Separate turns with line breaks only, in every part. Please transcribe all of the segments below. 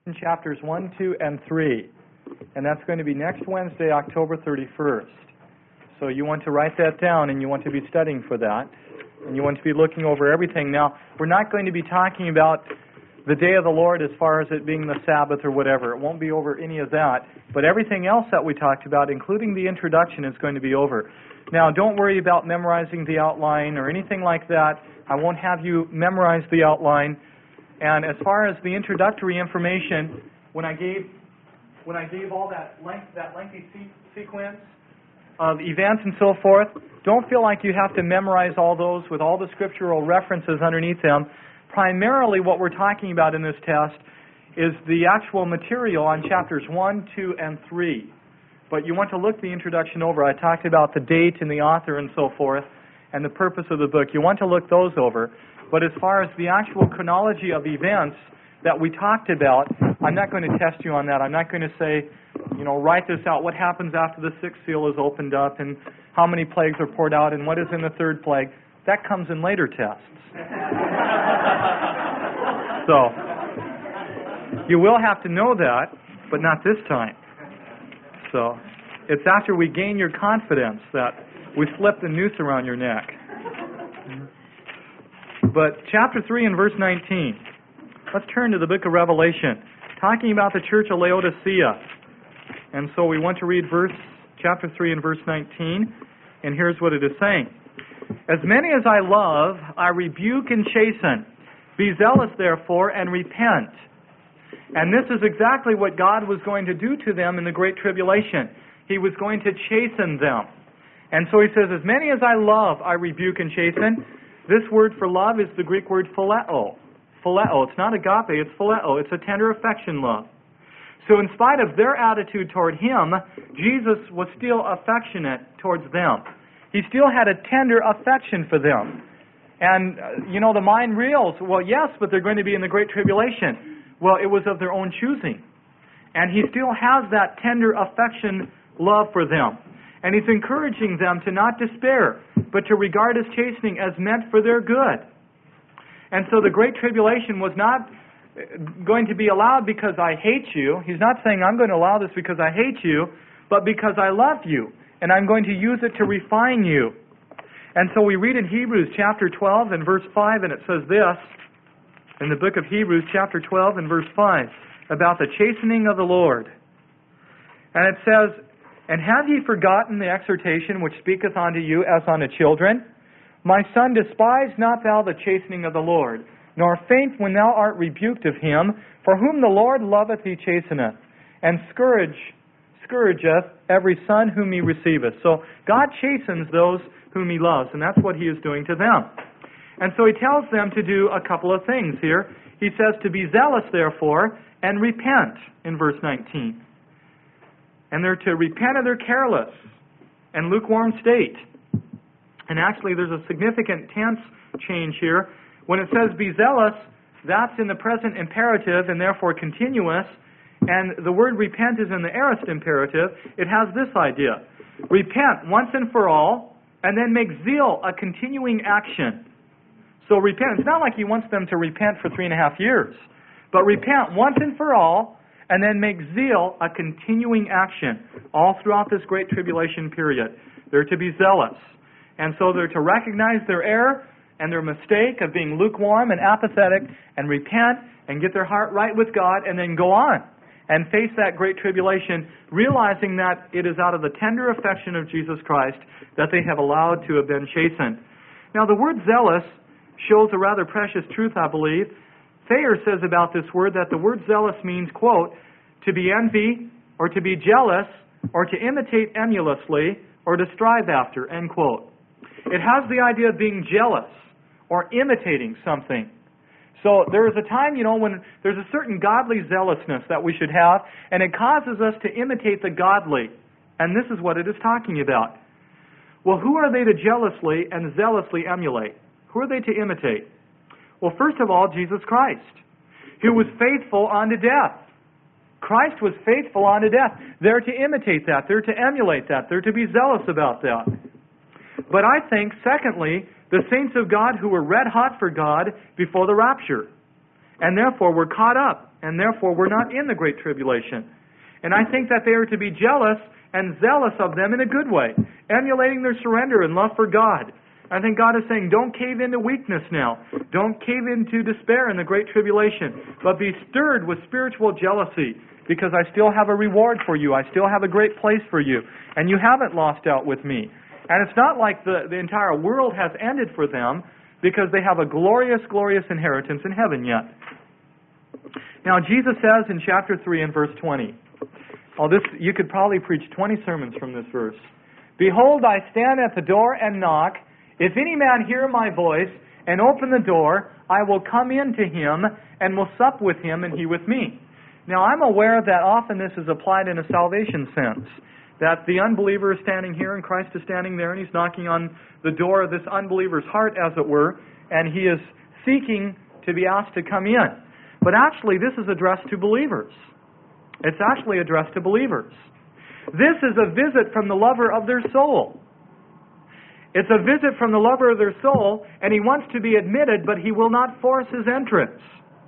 chapters 1, 2, and 3. And that's going to be next Wednesday, October 31st. So you want to write that down, and you want to be studying for that. And you want to be looking over everything. Now, we're not going to be talking about the day of the Lord as far as it being the Sabbath or whatever. It won't be over any of that. But everything else that we talked about, including the introduction, is going to be over. Now, don't worry about memorizing the outline or anything like that. I won't have you memorize the outline. And as far as the introductory information, when I gave all that lengthy sequence of events and so forth, don't feel like you have to memorize all those with all the scriptural references underneath them. Primarily what we're talking about in this test is the actual material on chapters 1, 2, and 3. But you want to look the introduction over. I talked about the date and the author and so forth and the purpose of the book. You want to look those over. But as far as the actual chronology of events that we talked about, I'm not going to test you on that. I'm not going to say, write this out. What happens after the sixth seal is opened up and how many plagues are poured out and what is in the third plague. That comes in later tests. So, you will have to know that, but not this time. So, it's after we gain your confidence that we slip the noose around your neck. But chapter 3 and verse 19. Let's turn to the book of Revelation, talking about the church of Laodicea. And so we want to read chapter 3 and verse 19, and here's what it is saying. As many as I love, I rebuke and chasten. Be zealous, therefore, and repent. And this is exactly what God was going to do to them in the Great Tribulation. He was going to chasten them. And so he says, as many as I love, I rebuke and chasten. This word for love is the Greek word phileo. Phileo. It's not agape, it's phileo. It's a tender affection love. So in spite of their attitude toward Him, Jesus was still affectionate towards them. He still had a tender affection for them. And, the mind reels, well, yes, but they're going to be in the Great Tribulation. Well, it was of their own choosing. And He still has that tender affection love for them. And He's encouraging them to not despair, but to regard His chastening as meant for their good. And so the Great Tribulation was not going to be allowed because I hate you. He's not saying I'm going to allow this because I hate you, but because I love you. And I'm going to use it to refine you. And so we read in Hebrews chapter 12 and verse 5, and it says this, in the book of Hebrews chapter 12 and verse 5, about the chastening of the Lord. And it says, and have ye forgotten the exhortation which speaketh unto you as unto children? My son, despise not thou the chastening of the Lord, nor faint when thou art rebuked of Him, for whom the Lord loveth He chasteneth, and scourgeth every son whom He receiveth. So God chastens those whom He loves, and that's what He is doing to them. And so He tells them to do a couple of things here. He says to be zealous, therefore, and repent in verse 19. And they're to repent of their careless and lukewarm state. And actually, there's a significant tense change here. When it says be zealous, that's in the present imperative and therefore continuous. And the word repent is in the aorist imperative. It has this idea. Repent once and for all, and then make zeal a continuing action. So repent. It's not like He wants them to repent for 3.5 years. But repent once and for all, and then make zeal a continuing action all throughout this Great Tribulation period. They're to be zealous. And so they're to recognize their error and their mistake of being lukewarm and apathetic and repent and get their heart right with God and then go on and face that Great Tribulation, realizing that it is out of the tender affection of Jesus Christ that they have allowed to have been chastened. Now the word zealous shows a rather precious truth, I believe. Thayer says about this word that the word zealous means, quote, to be envy or to be jealous or to imitate emulously or to strive after, end quote. It has the idea of being jealous or imitating something. So there is a time, when there's a certain godly zealousness that we should have, and it causes us to imitate the godly. And this is what it is talking about. Well, who are they to jealously and zealously emulate? Who are they to imitate? Well, first of all, Jesus Christ, who was faithful unto death. Christ was faithful unto death. They're to imitate that. They're to emulate that. They're to be zealous about that. But I think, secondly, the saints of God who were red hot for God before the rapture. and therefore we're caught up, and therefore we're not in the Great Tribulation. And I think that they are to be jealous and zealous of them in a good way, emulating their surrender and love for God. I think God is saying, don't cave into weakness now. Don't cave into despair in the Great Tribulation, but be stirred with spiritual jealousy, because I still have a reward for you. I still have a great place for you, and you haven't lost out with me. And it's not like the entire world has ended for them, because they have a glorious, glorious inheritance in heaven yet. Now, Jesus says in chapter 3 and verse 20, you could probably preach 20 sermons from this verse. Behold, I stand at the door and knock. If any man hear my voice and open the door, I will come in to him and will sup with him and he with me. Now, I'm aware that often this is applied in a salvation sense, that the unbeliever is standing here and Christ is standing there and he's knocking on the door of this unbeliever's heart, as it were, and he is seeking to be asked to come in. But actually, this is addressed to believers. It's actually addressed to believers. This is a visit from the lover of their soul. It's a visit from the lover of their soul, and he wants to be admitted, but he will not force his entrance.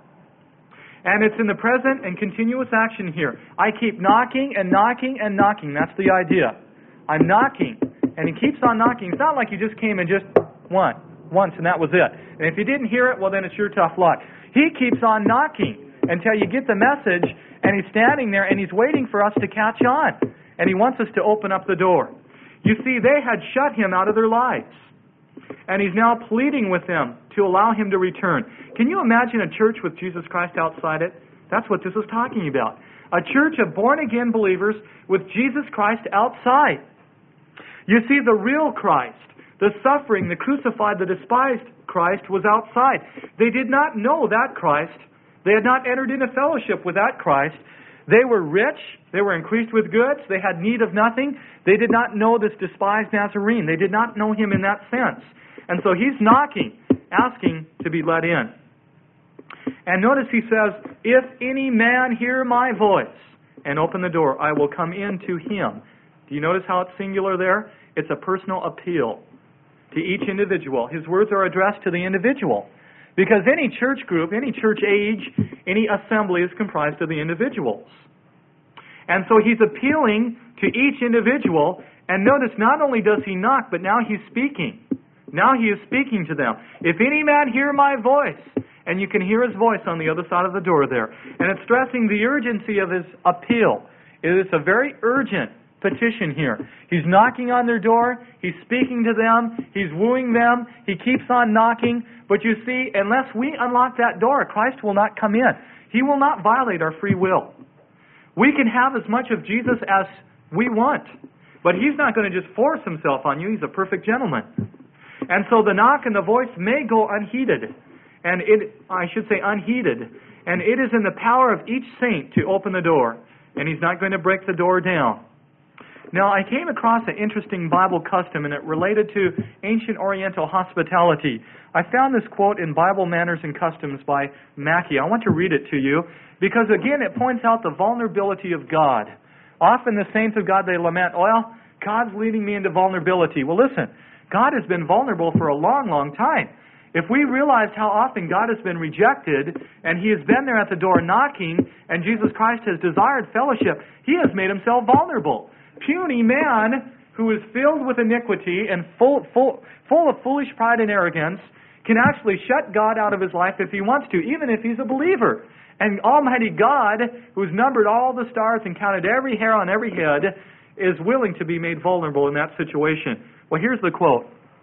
And it's in the present and continuous action here. I keep knocking and knocking and knocking. That's the idea. I'm knocking, and he keeps on knocking. It's not like you just came and just once, and that was it. And if you didn't hear it, well, then it's your tough luck. He keeps on knocking until you get the message, and he's standing there, and he's waiting for us to catch on. And he wants us to open up the door. You see, they had shut him out of their lives. And he's now pleading with them to allow him to return. Can you imagine a church with Jesus Christ outside it? That's what this is talking about. A church of born-again believers with Jesus Christ outside. You see, the real Christ, the suffering, the crucified, the despised Christ was outside. They did not know that Christ. They had not entered into fellowship with that Christ. They were rich. They were increased with goods. They had need of nothing. They did not know this despised Nazarene. They did not know him in that sense. And so he's knocking, asking to be let in. And notice he says, if any man hear my voice and open the door, I will come in to him. Do you notice how it's singular there? It's a personal appeal to each individual. His words are addressed to the individual. Because any church group, any church age, any assembly is comprised of the individuals. And so he's appealing to each individual. And notice, not only does he knock, but now he's speaking. Now he is speaking to them. If any man hear my voice, and you can hear his voice on the other side of the door there. And it's stressing the urgency of his appeal. It is a very urgent petition here. He's knocking on their door. He's speaking to them. He's wooing them. He keeps on knocking. But you see, unless we unlock that door, Christ will not come in. He will not violate our free will. We can have as much of Jesus as we want, but he's not going to just force himself on you. He's a perfect gentleman. And so the knock and the voice may go unheeded, and unheeded, and it is in the power of each saint to open the door, and he's not going to break the door down. Now, I came across an interesting Bible custom, and it related to ancient Oriental hospitality. I found this quote in Bible Manners and Customs by Mackey. I want to read it to you, because again, it points out the vulnerability of God. Often the saints of God, they lament, well, God's leading me into vulnerability. Well, listen, God has been vulnerable for a long, long time. If we realized how often God has been rejected, and he has been there at the door knocking, and Jesus Christ has desired fellowship, he has made himself vulnerable. Puny man who is filled with iniquity and full of foolish pride and arrogance can actually shut God out of his life if he wants to, even if he's a believer. And Almighty God, who's numbered all the stars and counted every hair on every head, is willing to be made vulnerable in that situation. Well, here's the quote.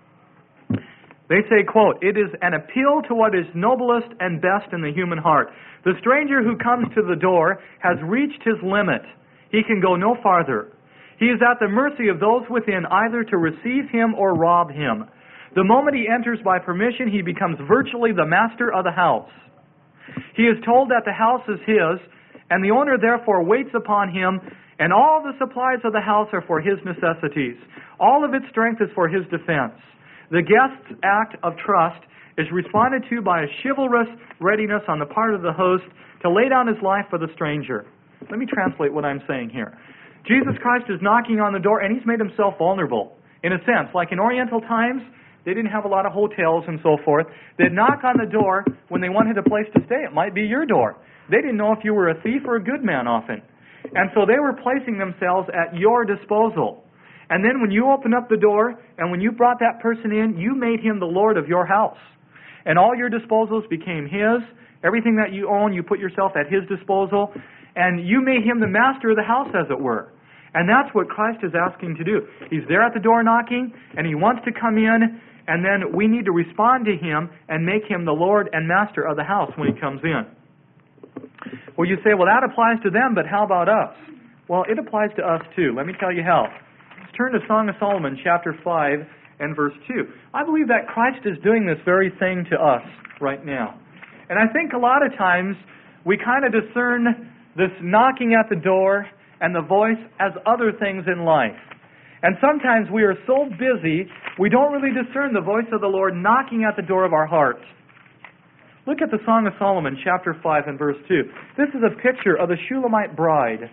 They say, quote, "It is an appeal to what is noblest and best in the human heart. The stranger who comes to the door has reached his limit. He can go no farther. He is at the mercy of those within, either to receive him or rob him. The moment he enters by permission, he becomes virtually the master of the house. He is told that the house is his, and the owner therefore waits upon him, and all the supplies of the house are for his necessities. All of its strength is for his defense. The guest's act of trust is responded to by a chivalrous readiness on the part of the host to lay down his life for the stranger." Let me translate what I'm saying here. Jesus Christ is knocking on the door, and he's made himself vulnerable. In a sense, like in Oriental times, They didn't have a lot of hotels and so forth. They'd knock on the door when they wanted a place to stay. It might be your door. They didn't know if you were a thief or a good man often. And so they were placing themselves at your disposal. And then when you opened up the door and when you brought that person in, you made him the Lord of your house. And all your disposals became his. Everything that you own, you put yourself at his disposal. And you made him the master of the house, as it were. And that's what Christ is asking to do. He's there at the door knocking, and he wants to come in, and then we need to respond to him and make him the Lord and master of the house when he comes in. Well, you say, well, that applies to them, but how about us? Well, it applies to us too. Let me tell you how. Let's turn to Song of Solomon, chapter 5 and verse 2. I believe that Christ is doing this very thing to us right now. And I think a lot of times we kind of discern this knocking at the door and the voice as other things in life. And sometimes we are so busy, we don't really discern the voice of the Lord knocking at the door of our hearts. Look at the Song of Solomon, chapter 5 and verse 2. This is a picture of the Shulamite bride.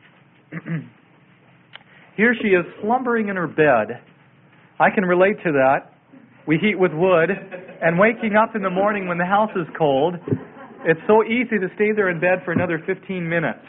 Here she is slumbering in her bed. I can relate to that. We heat with wood, and waking up in the morning when the house is cold, it's so easy to stay there in bed for another 15 minutes.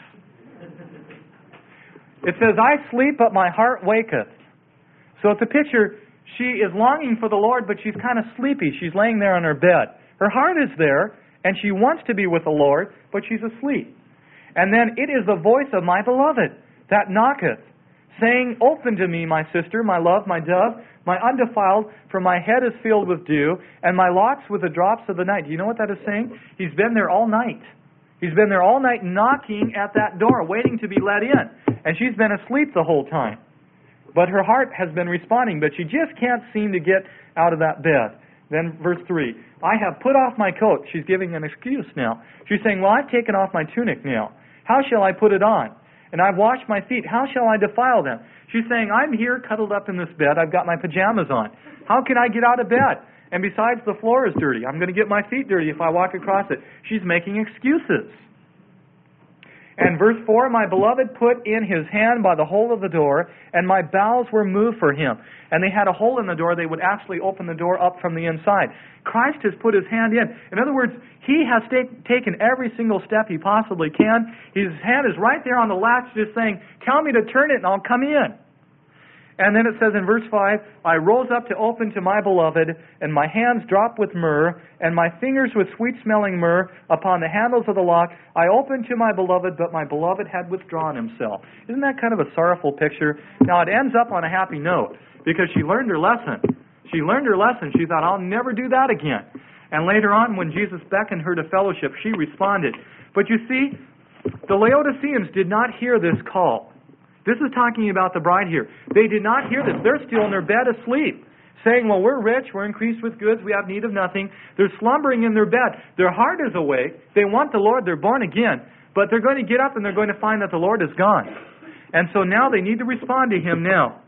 It says, I sleep, but my heart waketh. So it's a picture. She is longing for the Lord, but she's kind of sleepy. She's laying there on her bed. Her heart is there, and she wants to be with the Lord, but she's asleep. And then it is the voice of my beloved that knocketh, saying, Open to me, my sister, my love, my dove, my undefiled, for my head is filled with dew, and my locks with the drops of the night. Do you know what that is saying? He's been there all night. He's been there all night knocking at that door, waiting to be let in. And she's been asleep the whole time. But her heart has been responding, but she just can't seem to get out of that bed. Then verse 3, I have put off my coat. She's giving an excuse now. She's saying, well, I've taken off my tunic now. How shall I put it on? And I've washed my feet. How shall I defile them? She's saying, I'm here cuddled up in this bed. I've got my pajamas on. How can I get out of bed? And besides, the floor is dirty. I'm going to get my feet dirty if I walk across it. She's making excuses. And verse 4, my beloved put in his hand by the hole of the door, and my bowels were moved for him. And they had a hole in the door. They would actually open the door up from the inside. Christ has put his hand in. In other words, he has taken every single step he possibly can. His hand is right there on the latch just saying, tell me to turn it and I'll come in. And then it says in verse 5, I rose up to open to my beloved, and my hands dropped with myrrh, and my fingers with sweet-smelling myrrh upon the handles of the lock. I opened to my beloved, but my beloved had withdrawn himself. Isn't that kind of a sorrowful picture? Now, it ends up on a happy note, because she learned her lesson. She learned her lesson. She thought, I'll never do that again. And later on, when Jesus beckoned her to fellowship, she responded. But you see, the Laodiceans did not hear this call. This is talking about the bride here. They did not hear this. They're still in their bed asleep, saying, well, we're rich, we're increased with goods, we have need of nothing. They're slumbering in their bed. Their heart is awake. They want the Lord. They're born again. But they're going to get up and they're going to find that the Lord is gone. And so now they need to respond to him now.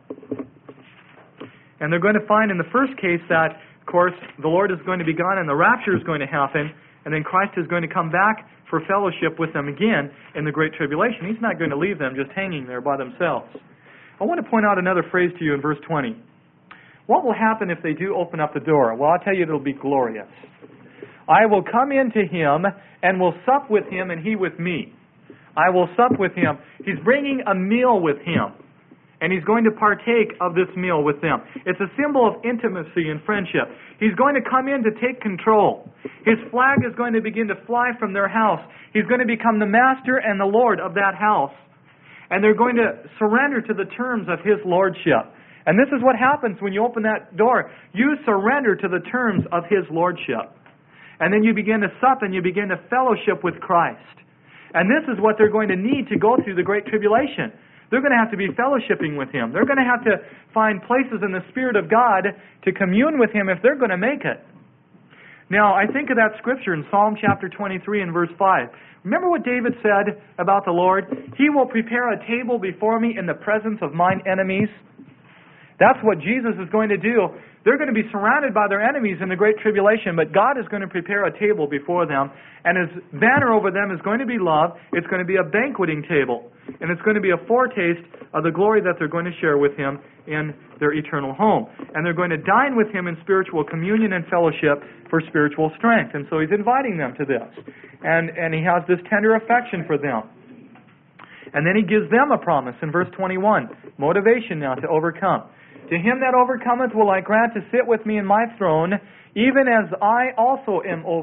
And they're going to find in the first case that, of course, the Lord is going to be gone and the rapture is going to happen. And then Christ is going to come back for fellowship with them again in the Great Tribulation. He's not going to leave them just hanging there by themselves. I want to point out another phrase to you in verse 20. What will happen if they do open up the door? Well, I'll tell you it'll be glorious. I will come into him and will sup with him and he with me. I will sup with him. He's bringing a meal with him. And he's going to partake of this meal with them. It's a symbol of intimacy and friendship. He's going to come in to take control. His flag is going to begin to fly from their house. He's going to become the master and the Lord of that house. And they're going to surrender to the terms of his lordship. And this is what happens when you open that door. You surrender to the terms of his lordship. And then you begin to sup and you begin to fellowship with Christ. And this is what they're going to need to go through the Great Tribulation. They're going to have to be fellowshipping with him. They're going to have to find places in the Spirit of God to commune with him if they're going to make it. Now, I think of that scripture in Psalm chapter 23 and verse 5. Remember what David said about the Lord? He will prepare a table before me in the presence of mine enemies. That's what Jesus is going to do They're going to be surrounded by their enemies in the Great Tribulation, but God is going to prepare a table before them, and His banner over them is going to be love. It's going to be a banqueting table, and it's going to be a foretaste of the glory that they're going to share with Him in their eternal home. And they're going to dine with Him in spiritual communion and fellowship for spiritual strength. And so He's inviting them to this. And He has this tender affection for them. And then He gives them a promise in verse 21. Motivation now to overcome. To him that overcometh will I grant to sit with me in my throne, even as I also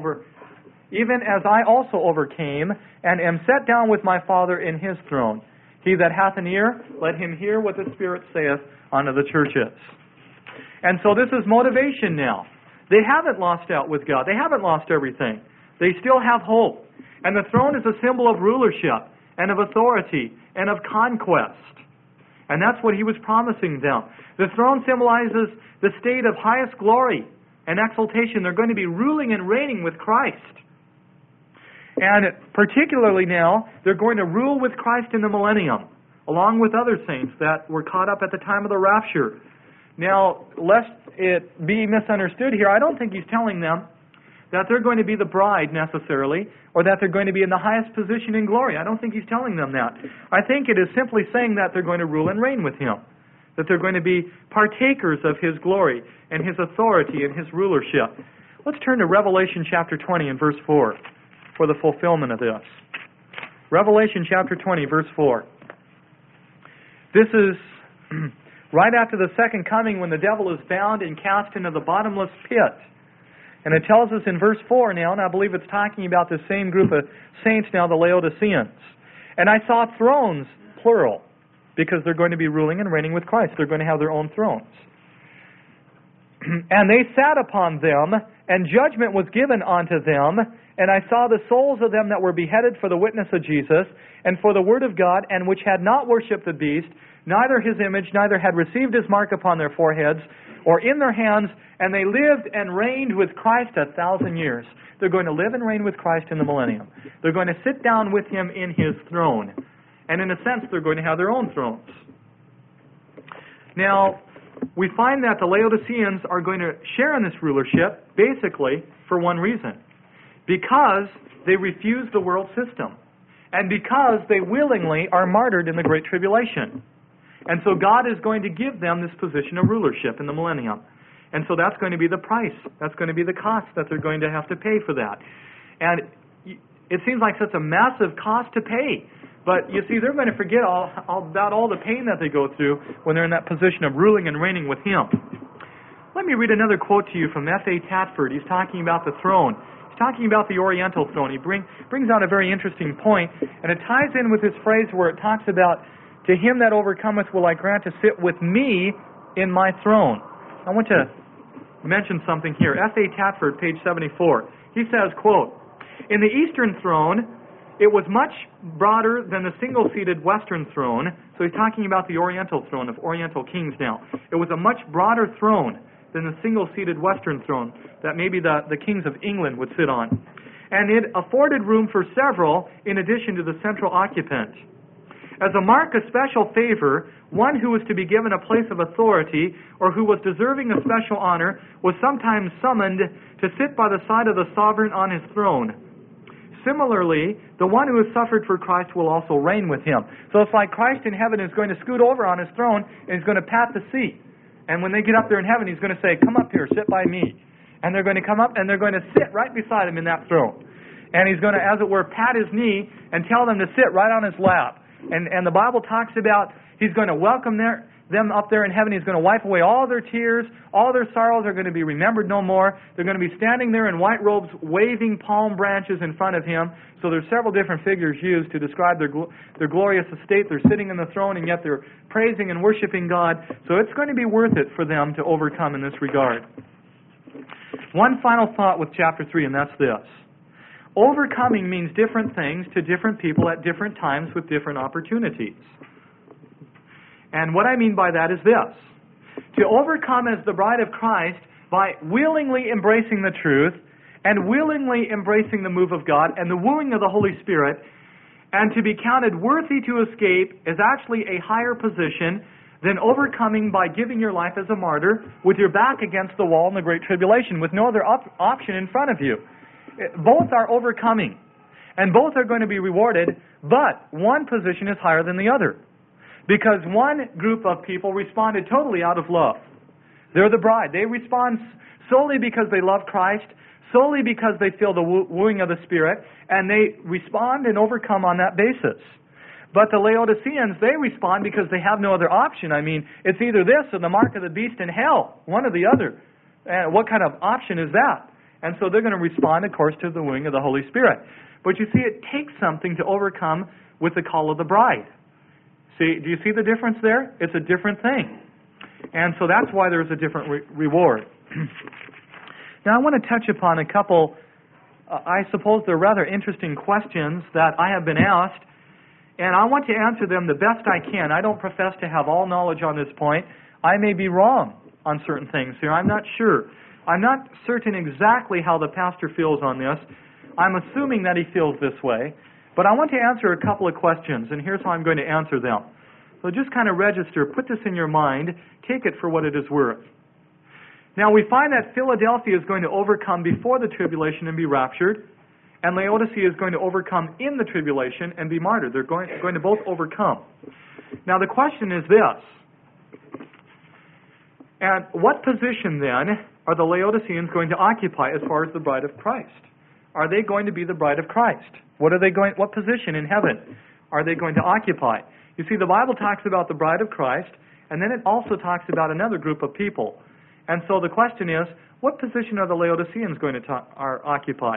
overcame, and am set down with my Father in His throne. He that hath an ear, let him hear what the Spirit saith unto the churches. And so this is motivation now. They haven't lost out with God. They haven't lost everything. They still have hope. And the throne is a symbol of rulership, and of authority, and of conquest. And that's what He was promising them. The throne symbolizes the state of highest glory and exaltation. They're going to be ruling and reigning with Christ. And particularly now, they're going to rule with Christ in the millennium, along with other saints that were caught up at the time of the rapture. Now, lest it be misunderstood here, I don't think He's telling them that they're going to be the bride necessarily, or that they're going to be in the highest position in glory. I don't think He's telling them that. I think it is simply saying that they're going to rule and reign with Him, that they're going to be partakers of His glory and His authority and His rulership. Let's turn to Revelation chapter 20 and verse 4 for the fulfillment of this. Revelation chapter 20, verse 4. This is right after the second coming, when the devil is bound and cast into the bottomless pit. And it tells us in verse 4 now, and I believe it's talking about the same group of saints now, the Laodiceans. And I saw thrones, plural, because they're going to be ruling and reigning with Christ. They're going to have their own thrones. And they sat upon them, and judgment was given unto them. And I saw the souls of them that were beheaded for the witness of Jesus, and for the word of God, and which had not worshipped the beast, neither his image, neither had received his mark upon their foreheads, or in their hands, and they lived and reigned with Christ 1,000 years. They're going to live and reign with Christ in the millennium. They're going to sit down with Him in His throne. And in a sense, they're going to have their own thrones. Now, we find that the Laodiceans are going to share in this rulership, basically, for one reason. Because they refuse the world system. And because they willingly are martyred in the Great Tribulation. And so God is going to give them this position of rulership in the millennium. And so that's going to be the price. That's going to be the cost that they're going to have to pay for that. And it seems like such a massive cost to pay. But you see, they're going to forget about all the pain that they go through when they're in that position of ruling and reigning with Him. Let me read another quote to you from F.A. Tatford. He's talking about the throne. He's talking about the Oriental throne. He brings out a very interesting point, and it ties in with this phrase where it talks about, to him that overcometh will I grant to sit with me in my throne. I want to mention something here. F.A. Tatford, page 74. He says, quote, in the Eastern throne, it was much broader than the single-seated Western throne. So he's talking about the Oriental throne of Oriental kings now. It was a much broader throne than the single-seated Western throne that maybe the kings of England would sit on. And it afforded room for several in addition to the central occupant. As a mark of special favor, one who was to be given a place of authority or who was deserving of special honor was sometimes summoned to sit by the side of the sovereign on his throne. Similarly, the one who has suffered for Christ will also reign with Him. So it's like Christ in heaven is going to scoot over on His throne and He's going to pat the seat. And when they get up there in heaven, He's going to say, come up here, sit by me. And they're going to come up and they're going to sit right beside Him in that throne. And He's going to, as it were, pat His knee and tell them to sit right on His lap. And the Bible talks about He's going to welcome them up there in heaven. He's going to wipe away all their tears. All their sorrows are going to be remembered no more. They're going to be standing there in white robes, waving palm branches in front of Him. So there's several different figures used to describe their glorious estate. They're sitting in the throne, and yet they're praising and worshiping God. So it's going to be worth it for them to overcome in this regard. One final thought with chapter 3, and that's this. Overcoming means different things to different people at different times with different opportunities. And what I mean by that is this. To overcome as the bride of Christ by willingly embracing the truth and willingly embracing the move of God and the wooing of the Holy Spirit, and to be counted worthy to escape is actually a higher position than overcoming by giving your life as a martyr with your back against the wall in the Great Tribulation with no other option in front of you. Both are overcoming, and both are going to be rewarded, but one position is higher than the other. Because one group of people responded totally out of love. They're the bride. They respond solely because they love Christ, solely because they feel the wooing of the Spirit, and they respond and overcome on that basis. But the Laodiceans, they respond because they have no other option. I mean, it's either this or the mark of the beast in hell, one or the other. And what kind of option is that? And so they're going to respond, of course, to the wooing of the Holy Spirit. But you see, it takes something to overcome with the call of the bride. See, do you see the difference there? It's a different thing. And so that's why there's a different reward. Now, I want to touch upon a couple, I suppose they're rather interesting questions that I have been asked, and I want to answer them the best I can. I don't profess to have all knowledge on this point. I may be wrong on certain things here. I'm not sure. I'm not certain exactly how the pastor feels on this. I'm assuming that he feels this way. But I want to answer a couple of questions, and here's how I'm going to answer them. So just kind of register, put this in your mind, take it for what it is worth. Now, we find that Philadelphia is going to overcome before the tribulation and be raptured, and Laodicea is going to overcome in the tribulation and be martyred. They're going to both overcome. Now, the question is this. And what position, then, are the Laodiceans going to occupy as far as the bride of Christ? Are they going to be the bride of Christ? What position in heaven are they going to occupy? You see, the Bible talks about the bride of Christ, and then it also talks about another group of people. And so the question is, what position are the Laodiceans going to occupy?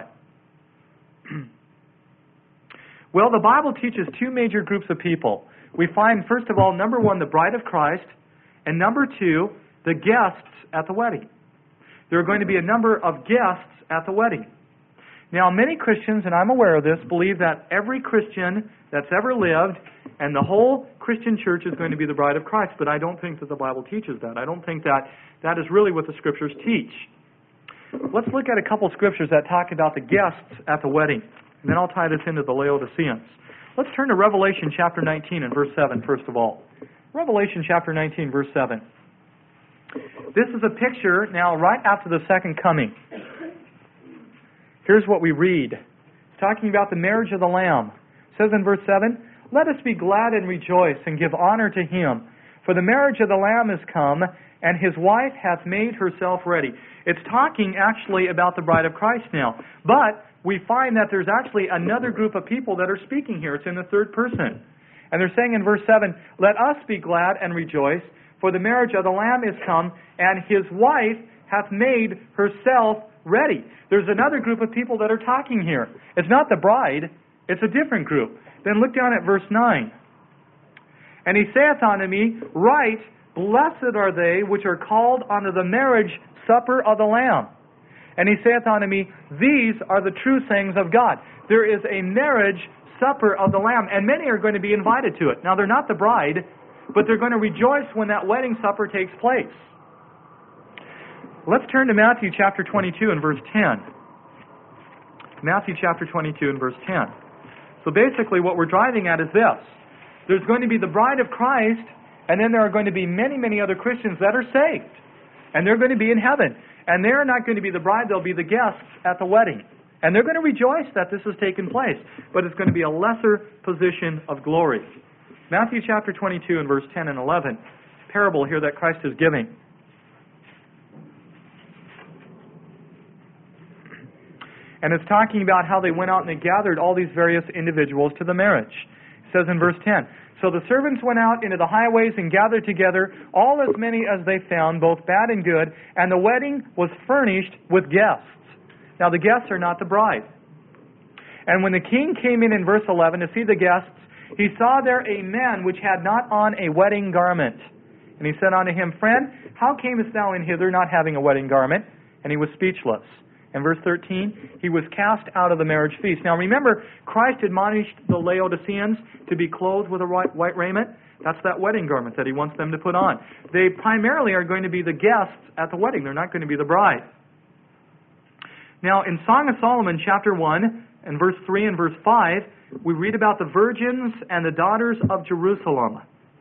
Well, the Bible teaches two major groups of people. We find, first of all, number one, the bride of Christ, and number two, the guests at the wedding. There are going to be a number of guests at the wedding. Now, many Christians, and I'm aware of this, believe that every Christian that's ever lived and the whole Christian church is going to be the bride of Christ, but I don't think that the Bible teaches that. I don't think that that is really what the Scriptures teach. Let's look at a couple Scriptures that talk about the guests at the wedding, and then I'll tie this into the Laodiceans. Let's turn to Revelation chapter 19 and verse 7, first of all. Revelation chapter 19, verse 7. This is a picture now right after the second coming. Here's what we read. It's talking about the marriage of the Lamb. It says in verse 7, "Let us be glad and rejoice and give honor to him, for the marriage of the Lamb is come, and his wife hath made herself ready." It's talking actually about the bride of Christ now. But we find that there's actually another group of people that are speaking here. It's in the third person. And they're saying in verse 7, "Let us be glad and rejoice, for the marriage of the Lamb is come, and his wife hath made herself ready." There's another group of people that are talking here. It's not the bride, it's a different group. Then look down at verse 9. "And he saith unto me, Right, blessed are they which are called unto the marriage supper of the Lamb. And he saith unto me, These are the true sayings of God." There is a marriage supper of the Lamb, and many are going to be invited to it. Now, they're not the bride, but they're going to rejoice when that wedding supper takes place. Let's turn to Matthew chapter 22 and verse 10. Matthew chapter 22 and verse 10. So basically what we're driving at is this. There's going to be the bride of Christ, and then there are going to be many, many other Christians that are saved. And they're going to be in heaven. And they're not going to be the bride, they'll be the guests at the wedding. And they're going to rejoice that this has taken place. But it's going to be a lesser position of glory. Matthew chapter 22 and verse 10 and 11. Parable here that Christ is giving. And it's talking about how they went out and they gathered all these various individuals to the marriage. It says in verse 10, "So the servants went out into the highways and gathered together all as many as they found, both bad and good, and the wedding was furnished with guests." Now the guests are not the bride. "And when the king came in verse 11 to see the guests, he saw there a man which had not on a wedding garment. And he said unto him, Friend, how camest thou in hither not having a wedding garment? And he was speechless." And verse 13, "He was cast out of the marriage feast." Now remember, Christ admonished the Laodiceans to be clothed with a white raiment. That's that wedding garment that he wants them to put on. They primarily are going to be the guests at the wedding. They're not going to be the bride. Now in Song of Solomon chapter 1 and verse 3 and verse 5, we read about the virgins and the daughters of Jerusalem.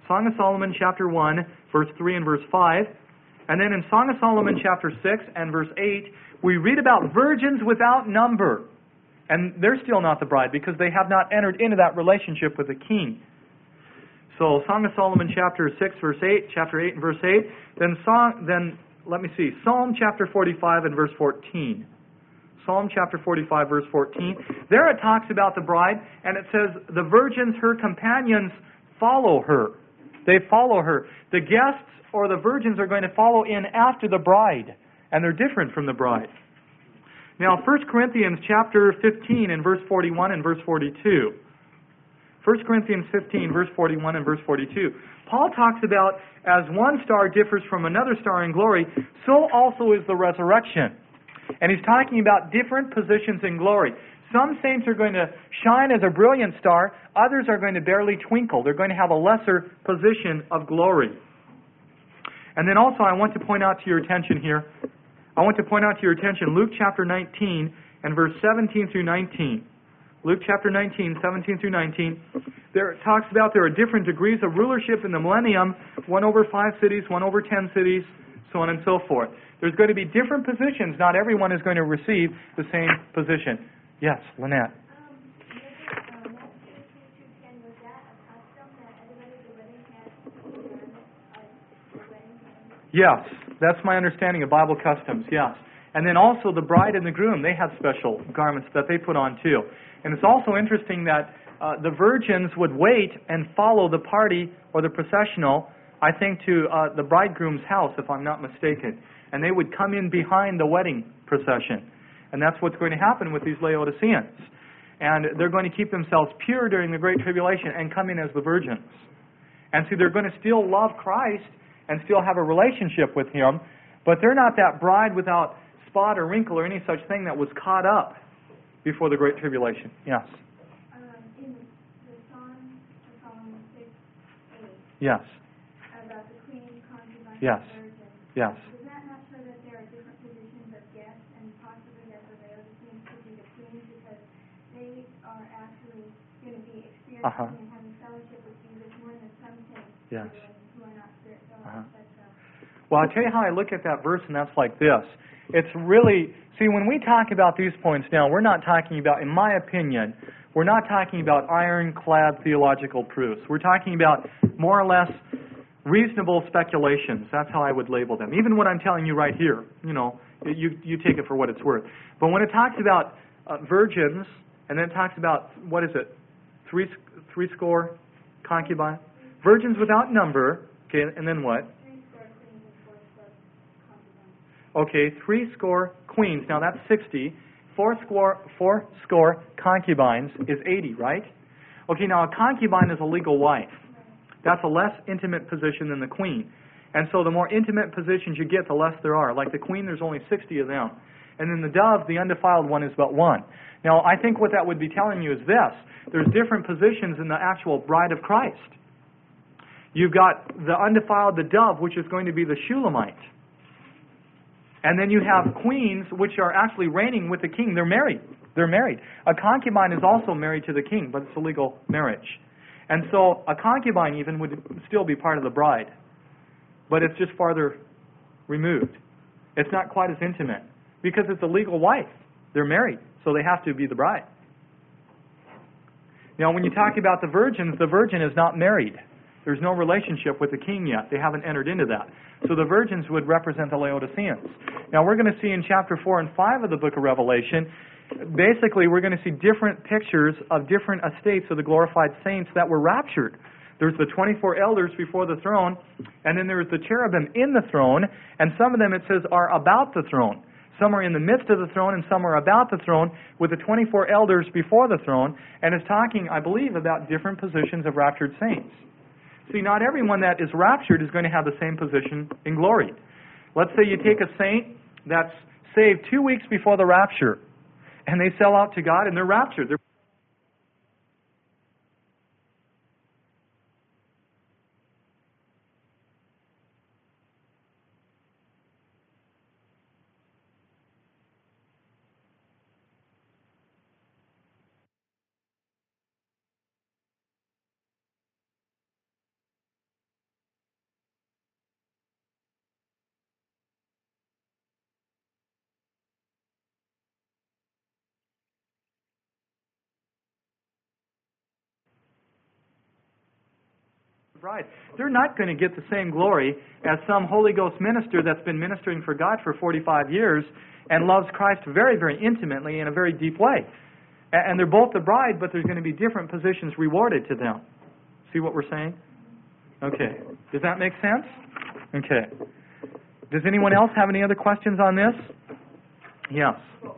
Song of Solomon chapter 1, verse 3 and verse 5. And then in Song of Solomon chapter 6 and verse 8, we read about virgins without number. And they're still not the bride because they have not entered into that relationship with the king. So Song of Solomon chapter 6 verse 8, chapter 8 and verse 8. Then Psalm chapter 45 and verse 14. Psalm chapter 45 verse 14. There it talks about the bride, and it says, the virgins, her companions, follow her. They follow her. The guests or the virgins are going to follow in after the bride, and they're different from the bride. Now, 1 Corinthians chapter 15 and verse 41 and verse 42. 1 Corinthians 15, verse 41 and verse 42. Paul talks about, as one star differs from another star in glory, so also is the resurrection. And he's talking about different positions in glory. Some saints are going to shine as a brilliant star. Others are going to barely twinkle. They're going to have a lesser position of glory. And then also I want to point out to your attention here, Luke chapter 19 and verse 17 through 19. Luke chapter 19, 17 through 19. There it talks about there are different degrees of rulership in the millennium, 1 over 5 cities, 1 over 10 cities, so on and so forth. There's going to be different positions. Not everyone is going to receive the same position. Yes, Lynette. Yes, that's my understanding of Bible customs, yes. And then also the bride and the groom, they have special garments that they put on too. And it's also interesting that the virgins would wait and follow the party or the processional, I think, to the bridegroom's house, if I'm not mistaken. And they would come in behind the wedding procession. And that's what's going to happen with these Laodiceans. And they're going to keep themselves pure during the Great Tribulation and come in as the virgins. And so they're going to still love Christ and still have a relationship with Him, but they're not that bride without spot or wrinkle or any such thing that was caught up before the Great Tribulation. Yes?
In the Song of Solomon 6, 8,
yes.
About the queen, concubine,
yes.
and virgin.
Yes.
Does that not show that there are different positions of guests, and possibly that the Laodiceans could be the queens because they are actually going to be experiencing and having fellowship with Jesus more than some saints
yes.
who are not spiritual, etc.
Well, I'll tell you how I look at that verse, and that's like this. It's really, see, when we talk about these points now, we're not talking about, in my opinion, we're not talking about ironclad theological proofs. We're talking about more or less reasonable speculations. That's how I would label them. Even what I'm telling you right here, you take it for what it's worth. But when it talks about virgins, and then it talks about, what is it, three score concubines? Virgins without number, okay, and then what? okay, 3 score queens. Now that's 60. 4 score concubines is 80, right? Okay, now a concubine is a legal wife. That's a less intimate position than the queen. And so the more intimate positions you get, the less there are. Like the queen, there's only 60 of them. And then the dove, the undefiled one, is but one. Now, I think what that would be telling you is this. There's different positions in the actual bride of Christ. You've got the undefiled, the dove, which is going to be the Shulamite. And then you have queens, which are actually reigning with the king. They're married. They're married. A concubine is also married to the king, but it's a legal marriage. And so a concubine even would still be part of the bride. But it's just farther removed. It's not quite as intimate. Because it's a legal wife. They're married, so they have to be the bride. Now, when you talk about the virgins, the virgin is not married. There's no relationship with the king yet. They haven't entered into that. So the virgins would represent the Laodiceans. Now, we're going to see in chapter 4 and 5 of the book of Revelation, basically we're going to see different pictures of different estates of the glorified saints that were raptured. There's the 24 elders before the throne, and then there's the cherubim in the throne, and some of them, it says, are about the throne. Some are in the midst of the throne, and some are about the throne, with the 24 elders before the throne, and it's talking, I believe, about different positions of raptured saints. See, not everyone that is raptured is going to have the same position in glory. Let's say you take a saint that's saved 2 weeks before the rapture, and they sell out to God, and they're raptured. They're bride. They're not going to get the same glory as some Holy Ghost minister that's been ministering for God for 45 years and loves Christ very, very intimately in a very deep way. And they're both the bride, but there's going to be different positions rewarded to them. See what we're saying? Okay. Does that make sense? Okay. Does anyone else have any other questions on this? Yes.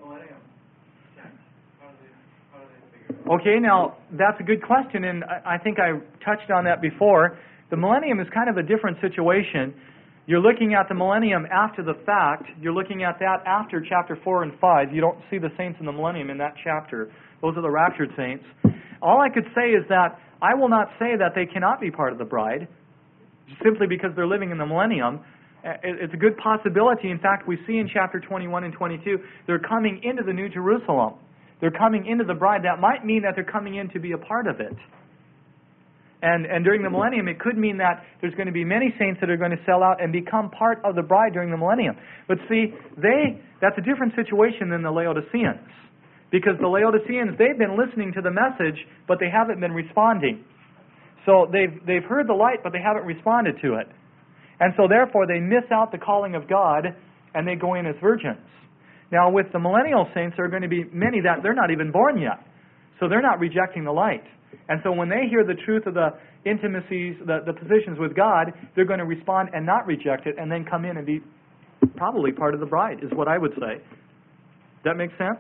Okay, now, that's a good question, and I think I touched on that before. The millennium is kind of a different situation. You're looking at the millennium after the fact. You're looking at that after chapter 4 and 5. You don't see the saints in the millennium in that chapter. Those are the raptured saints. All I could say is that I will not say that they cannot be part of the bride, simply because they're living in the millennium. It's a good possibility. In fact, we see in chapter 21 and 22, they're coming into the New Jerusalem. They're coming into the bride. That might mean that they're coming in to be a part of it. And during the millennium, it could mean that there's going to be many saints that are going to sell out and become part of the bride during the millennium. But see, that's a different situation than the Laodiceans. Because the Laodiceans, they've been listening to the message, but they haven't been responding. So they've heard the light, but they haven't responded to it. And so therefore, they miss out the calling of God, and they go in as virgins. Now, with the millennial saints, there are going to be many that they're not even born yet. So they're not rejecting the light. And so when they hear the truth of the intimacies, the positions with God, they're going to respond and not reject it, and then come in and be probably part of the bride, is what I would say. Does that make sense?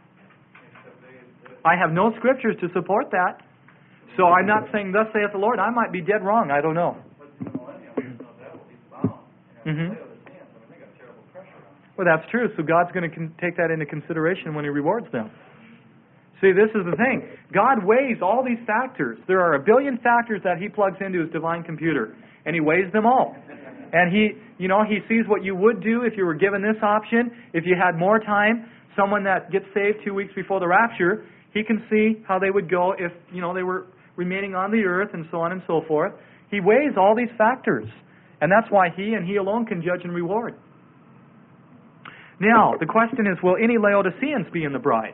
I have no scriptures to support that. So I'm not saying, thus saith the Lord. I might be dead wrong. I don't know. Mm-hmm. Well, that's true. So God's going to take that into consideration when He rewards them. See, this is the thing. God weighs all these factors. There are a billion factors that He plugs into His divine computer, and He weighs them all. And He sees what you would do if you were given this option. If you had more time, someone that gets saved 2 weeks before the rapture, He can see how they would go if, they were remaining on the earth and so on and so forth. He weighs all these factors. And that's why He and He alone can judge and reward. Now, the question is, will any Laodiceans be in the bride?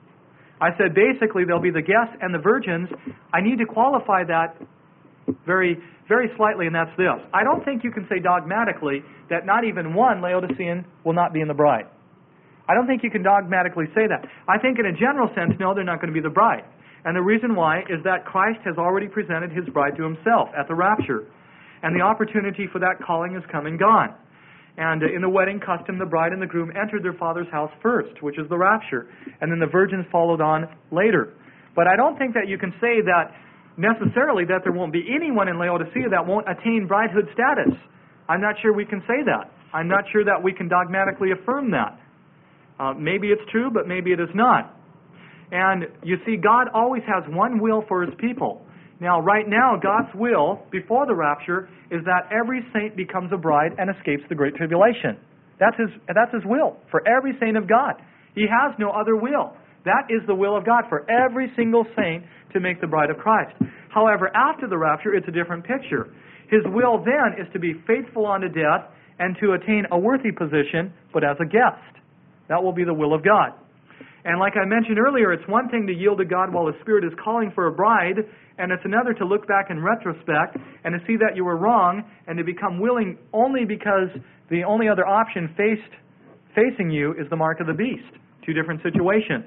I said basically they'll be the guests and the virgins. I need to qualify that very, very slightly, and that's this. I don't think you can say dogmatically that not even one Laodicean will not be in the bride. I don't think you can dogmatically say that. I think in a general sense, no, they're not going to be the bride. And the reason why is that Christ has already presented His bride to Himself at the rapture. And the opportunity for that calling is come and gone. And in the wedding custom, the bride and the groom entered their father's house first, which is the rapture. And then the virgins followed on later. But I don't think that you can say that necessarily that there won't be anyone in Laodicea that won't attain bridehood status. I'm not sure we can say that. I'm not sure that we can dogmatically affirm that. Maybe it's true, but maybe it is not. And you see, God always has one will for His people. Now, right now, God's will, before the rapture, is that every saint becomes a bride and escapes the Great Tribulation. That's His will for every saint of God. He has no other will. That is the will of God for every single saint to make the bride of Christ. However, after the rapture, it's a different picture. His will then is to be faithful unto death and to attain a worthy position, but as a guest. That will be the will of God. And like I mentioned earlier, it's one thing to yield to God while the Spirit is calling for a bride, and it's another to look back in retrospect and to see that you were wrong and to become willing only because the only other option facing you is the mark of the beast. Two different situations.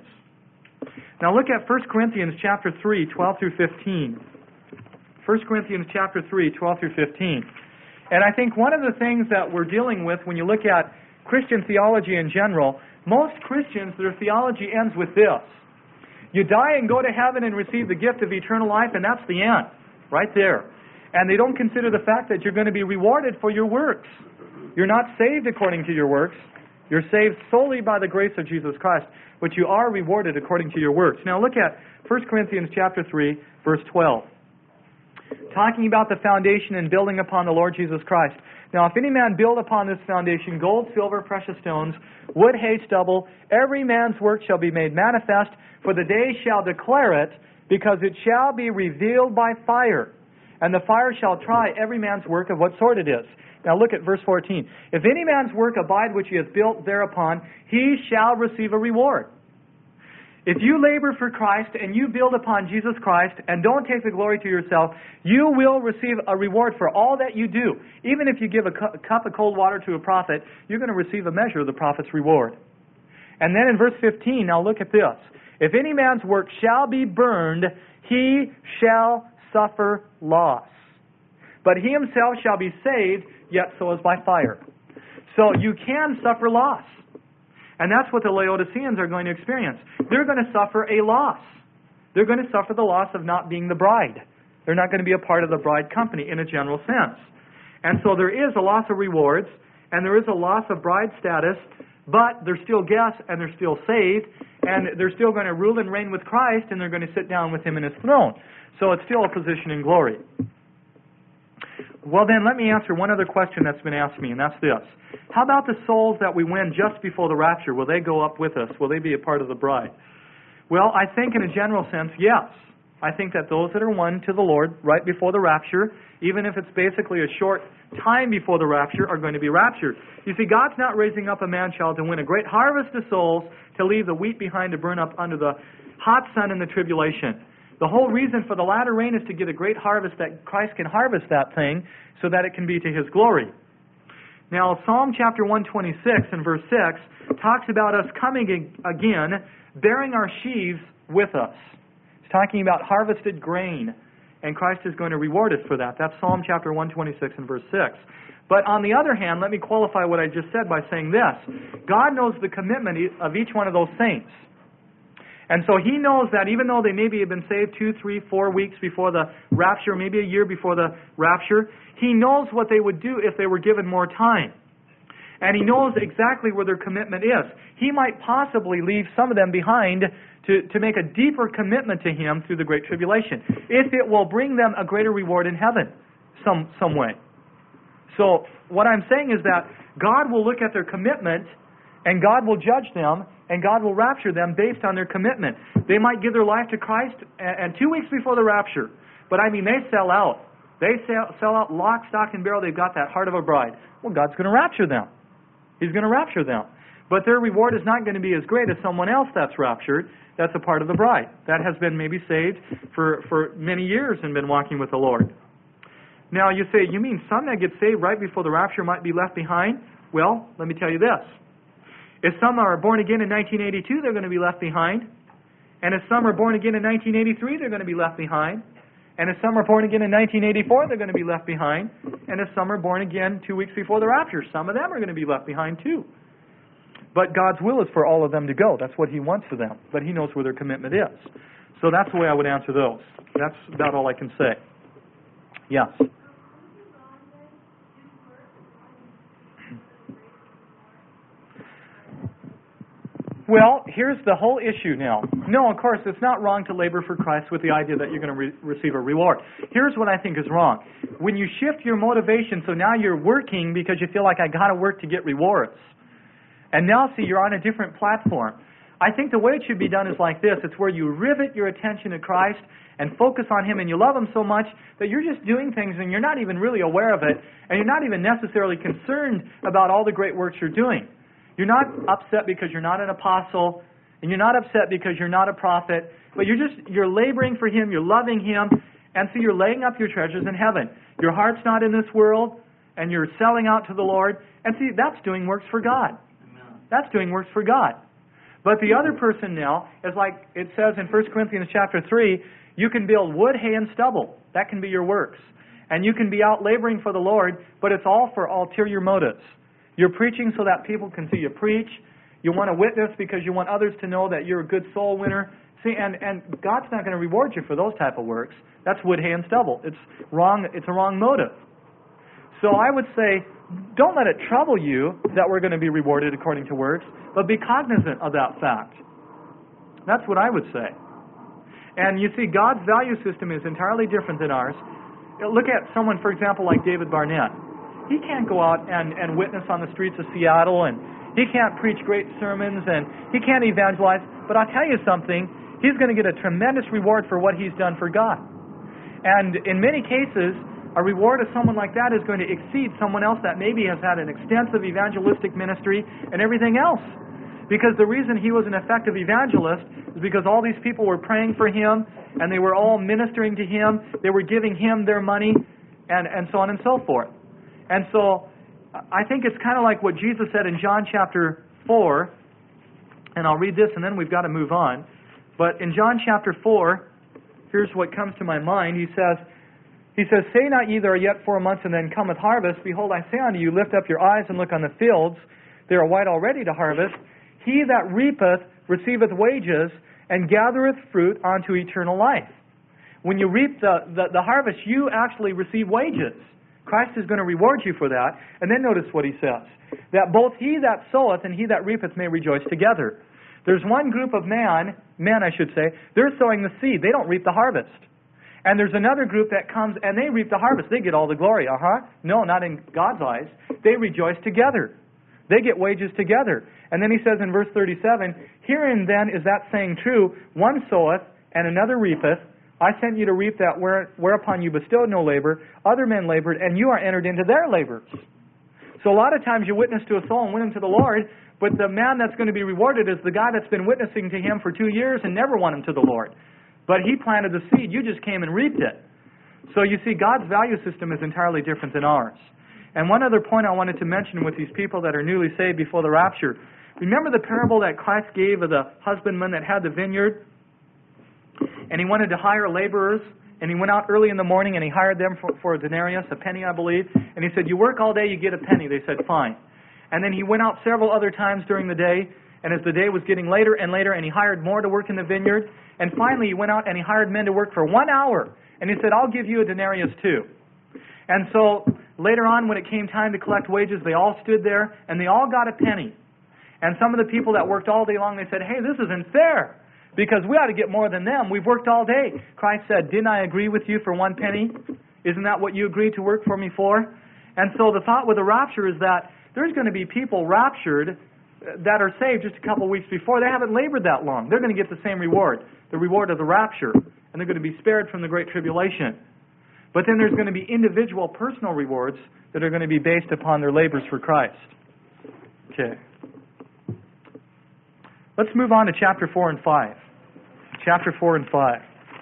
Now look at 1 Corinthians chapter 3, 12 through 15. 1 Corinthians chapter 3, 12 through 15. And I think one of the things that we're dealing with when you look at Christian theology in general, most Christians, their theology ends with this. You die and go to heaven and receive the gift of eternal life, and that's the end, right there. And they don't consider the fact that you're going to be rewarded for your works. You're not saved according to your works. You're saved solely by the grace of Jesus Christ, but you are rewarded according to your works. Now look at 1 Corinthians chapter 3, verse 12. Talking about the foundation and building upon the Lord Jesus Christ. Now, if any man build upon this foundation gold, silver, precious stones, wood, hay, stubble, every man's work shall be made manifest, for the day shall declare it, because it shall be revealed by fire. And the fire shall try every man's work of what sort it is. Now look at verse 14. If any man's work abide which he has built thereupon, he shall receive a reward. If you labor for Christ and you build upon Jesus Christ and don't take the glory to yourself, you will receive a reward for all that you do. Even if you give a cup of cold water to a prophet, you're going to receive a measure of the prophet's reward. And then in verse 15, now look at this. If any man's work shall be burned, he shall suffer loss. But he himself shall be saved, yet so as by fire. So you can suffer loss. And that's what the Laodiceans are going to experience. They're going to suffer a loss. They're going to suffer the loss of not being the bride. They're not going to be a part of the bride company in a general sense. And so there is a loss of rewards, and there is a loss of bride status, but they're still guests, and they're still saved, and they're still going to rule and reign with Christ, and they're going to sit down with Him in His throne. So it's still a position in glory. Well then, let me answer one other question that's been asked me, and that's this. How about the souls that we win just before the rapture? Will they go up with us? Will they be a part of the bride? Well, I think in a general sense, yes. I think that those that are won to the Lord right before the rapture, even if it's basically a short time before the rapture, are going to be raptured. You see, God's not raising up a man-child to win a great harvest of souls to leave the wheat behind to burn up under the hot sun in the tribulation. The whole reason for the latter rain is to get a great harvest that Christ can harvest that thing so that it can be to His glory. Now, Psalm chapter 126 and verse 6 talks about us coming again, bearing our sheaves with us. It's talking about harvested grain, and Christ is going to reward us for that. That's Psalm chapter 126 and verse 6. But on the other hand, let me qualify what I just said by saying this. God knows the commitment of each one of those saints. And so He knows that even though they maybe have been saved 2, 3, 4 weeks before the rapture, maybe a year before the rapture, He knows what they would do if they were given more time. And He knows exactly where their commitment is. He might possibly leave some of them behind to make a deeper commitment to Him through the Great Tribulation, if it will bring them a greater reward in heaven some way. So what I'm saying is that God will look at their commitment, and God will judge them, and God will rapture them based on their commitment. They might give their life to Christ and 2 weeks before the rapture, but I mean, they sell out. They sell out lock, stock, and barrel. They've got that heart of a bride. Well, God's going to rapture them. He's going to rapture them. But their reward is not going to be as great as someone else that's raptured, that's a part of the bride, that has been maybe saved for many years and been walking with the Lord. Now, you say, you mean some that get saved right before the rapture might be left behind? Well, let me tell you this. If some are born again in 1982, they're going to be left behind. And if some are born again in 1983, they're going to be left behind. And if some are born again in 1984, they're going to be left behind. And if some are born again 2 weeks before the rapture, some of them are going to be left behind too. But God's will is for all of them to go. That's what He wants for them. But He knows where their commitment is. So that's the way I would answer those. That's about all I can say. Yes? Well, here's the whole issue now. No, of course, it's not wrong to labor for Christ with the idea that you're going to receive a reward. Here's what I think is wrong. When you shift your motivation, so now you're working because you feel like I got to work to get rewards. And now, see, you're on a different platform. I think the way it should be done is like this. It's where you rivet your attention to Christ and focus on Him, and you love Him so much that you're just doing things and you're not even really aware of it, and you're not even necessarily concerned about all the great works you're doing. You're not upset because you're not an apostle, and you're not upset because you're not a prophet, but you're laboring for Him, you're loving Him, and so you're laying up your treasures in heaven. Your heart's not in this world, and you're selling out to the Lord, and see, that's doing works for God. That's doing works for God. But the other person now is like it says in 1 Corinthians chapter 3, you can build wood, hay, and stubble. That can be your works. And you can be out laboring for the Lord, but it's all for ulterior motives. You're preaching so that people can see you preach. You want to witness because you want others to know that you're a good soul winner. See, and God's not going to reward you for those type of works. That's wood, hay, and stubble. It's wrong. It's a wrong motive. So I would say, don't let it trouble you that we're going to be rewarded according to works, but be cognizant of that fact. That's what I would say. And you see, God's value system is entirely different than ours. Look at someone, for example, like David Barnett. He can't go out and witness on the streets of Seattle, and he can't preach great sermons, and he can't evangelize. But I'll tell you something, he's going to get a tremendous reward for what he's done for God. And in many cases, a reward of someone like that is going to exceed someone else that maybe has had an extensive evangelistic ministry and everything else. Because the reason he was an effective evangelist is because all these people were praying for him, and they were all ministering to him, they were giving him their money, and so on and so forth. And so, I think it's kind of like what Jesus said in John chapter 4, and I'll read this and then we've got to move on. But in John chapter 4, here's what comes to my mind. He says, Say not ye, there are yet 4 months, and then cometh harvest. Behold, I say unto you, lift up your eyes and look on the fields. They are white already to harvest. He that reapeth receiveth wages, and gathereth fruit unto eternal life. When you reap the harvest, you actually receive wages. Christ is going to reward you for that. And then notice what he says. That both he that soweth and he that reapeth may rejoice together. There's one group of men I should say, they're sowing the seed. They don't reap the harvest. And there's another group that comes and they reap the harvest. They get all the glory. No, not in God's eyes. They rejoice together. They get wages together. And then he says in verse 37, Herein then is that saying true, one soweth and another reapeth. I sent you to reap that whereupon you bestowed no labor. Other men labored, and you are entered into their labors. So a lot of times you witness to a soul and win him to the Lord, but the man that's going to be rewarded is the guy that's been witnessing to him for 2 years and never won him to the Lord. But he planted the seed. You just came and reaped it. So you see, God's value system is entirely different than ours. And one other point I wanted to mention with these people that are newly saved before the rapture. Remember the parable that Christ gave of the husbandman that had the vineyard? And he wanted to hire laborers, and he went out early in the morning and he hired them for a denarius, a penny I believe, and he said, you work all day, you get a penny. They said, fine. And then he went out several other times during the day, and as the day was getting later and later, and he hired more to work in the vineyard, and finally he went out and he hired men to work for 1 hour, and he said, I'll give you a denarius too. And so later on when it came time to collect wages, they all stood there, and they all got a penny. And some of the people that worked all day long, they said, hey, this isn't fair, because we ought to get more than them. We've worked all day. Christ said, didn't I agree with you for 1 penny? Isn't that what you agreed to work for me for? And so the thought with the rapture is that there's going to be people raptured that are saved just a couple weeks before. They haven't labored that long. They're going to get the same reward, the reward of the rapture, and they're going to be spared from the great tribulation. But then there's going to be individual personal rewards that are going to be based upon their labors for Christ. Okay. Let's move on to chapter 4 and 5. Chapter 4 and 5.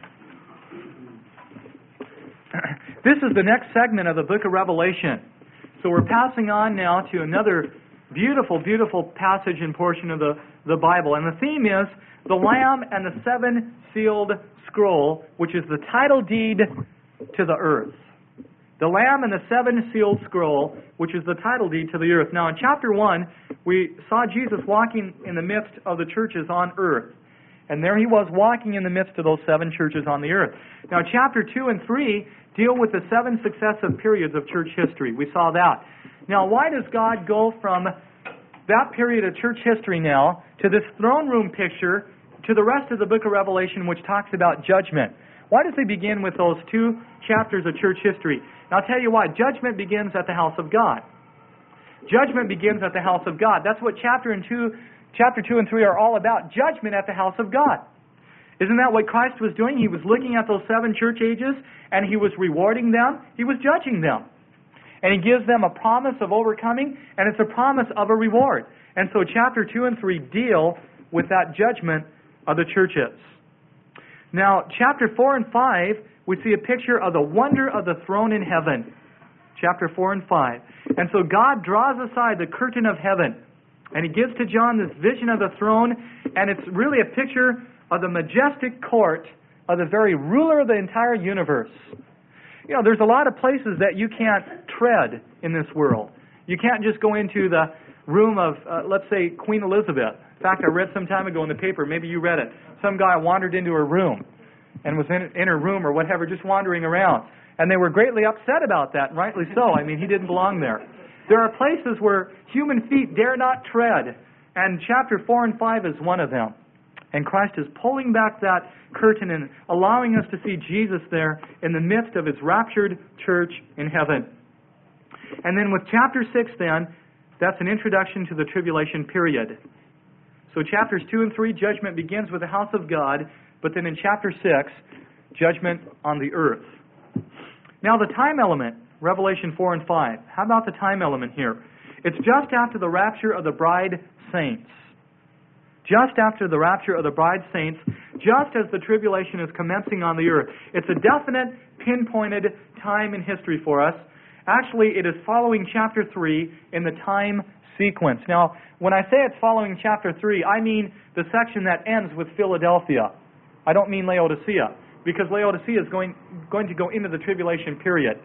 This is the next segment of the book of Revelation. So we're passing on now to another beautiful, beautiful passage and portion of the Bible. And the theme is the Lamb and the 7-sealed scroll, which is the title deed to the earth. The Lamb and the 7-sealed scroll, which is the title deed to the earth. Now in chapter 1, we saw Jesus walking in the midst of the churches on earth. And there he was walking in the midst of those 7 churches on the earth. Now chapter 2 and 3 deal with the 7 successive periods of church history. We saw that. Now why does God go from that period of church history now to this throne room picture to the rest of the book of Revelation, which talks about judgment? Why does he begin with those 2 chapters of church history? And I'll tell you why. Judgment begins at the house of God. Judgment begins at the house of God. That's what chapter 2 and 3 are all about. Judgment at the house of God. Isn't that what Christ was doing? He was looking at those 7 church ages, and he was rewarding them. He was judging them. And he gives them a promise of overcoming, and it's a promise of a reward. And so chapter 2 and 3 deal with that judgment of the churches. Now, chapter 4 and 5, we see a picture of the wonder of the throne in heaven. Chapter 4 and 5. And so God draws aside the curtain of heaven, and he gives to John this vision of the throne, and it's really a picture of the majestic court of the very ruler of the entire universe. You know, there's a lot of places that you can't tread in this world. You can't just go into the room of, let's say, Queen Elizabeth. In fact, I read some time ago in the paper, maybe you read it, some guy wandered into her room and was in her room or whatever, just wandering around. And they were greatly upset about that, and rightly so. I mean, he didn't belong there. There are places where human feet dare not tread, and chapter 4 and 5 is one of them. And Christ is pulling back that curtain and allowing us to see Jesus there in the midst of his raptured church in heaven. And then with chapter 6 then, that's an introduction to the tribulation period. So chapters 2 and 3, judgment begins with the house of God, but then in chapter 6, judgment on the earth. Now the time element, Revelation 4 and 5. How about the time element here? It's just after the rapture of the bride saints. just after the rapture of the bride saints, just as the tribulation is commencing on the earth. It's a definite, pinpointed time in history for us. Actually, it is following chapter 3 in the time sequence. Now, when I say it's following chapter 3, I mean the section that ends with Philadelphia. I don't mean Laodicea, because Laodicea is going to go into the tribulation period.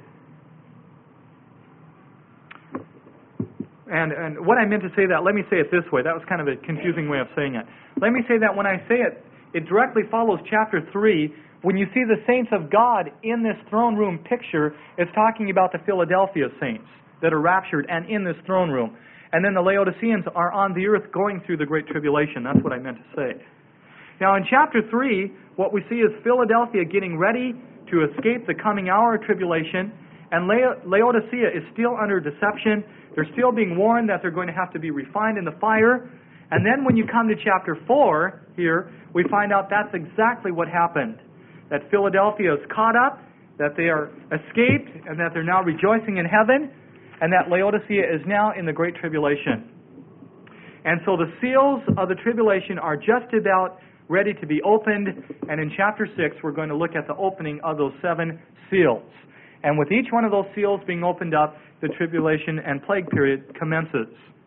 And what I meant to say that, let me say it this way. That was kind of a confusing way of saying it. Let me say that when I say it, it directly follows chapter 3. When you see the saints of God in this throne room picture, it's talking about the Philadelphia saints that are raptured and in this throne room. And then the Laodiceans are on the earth going through the Great Tribulation. That's what I meant to say. Now in chapter 3, what we see is Philadelphia getting ready to escape the coming hour of tribulation, and Laodicea is still under deception. They're still being warned that they're going to have to be refined in the fire. And then when you come to chapter 4 here, we find out that's exactly what happened. That Philadelphia is caught up, that they are escaped, and that they're now rejoicing in heaven, and that Laodicea is now in the Great Tribulation. And so the seals of the tribulation are just about ready to be opened, and in chapter 6 we're going to look at the opening of those 7 seals. And with each one of those seals being opened up, the tribulation and plague period commences.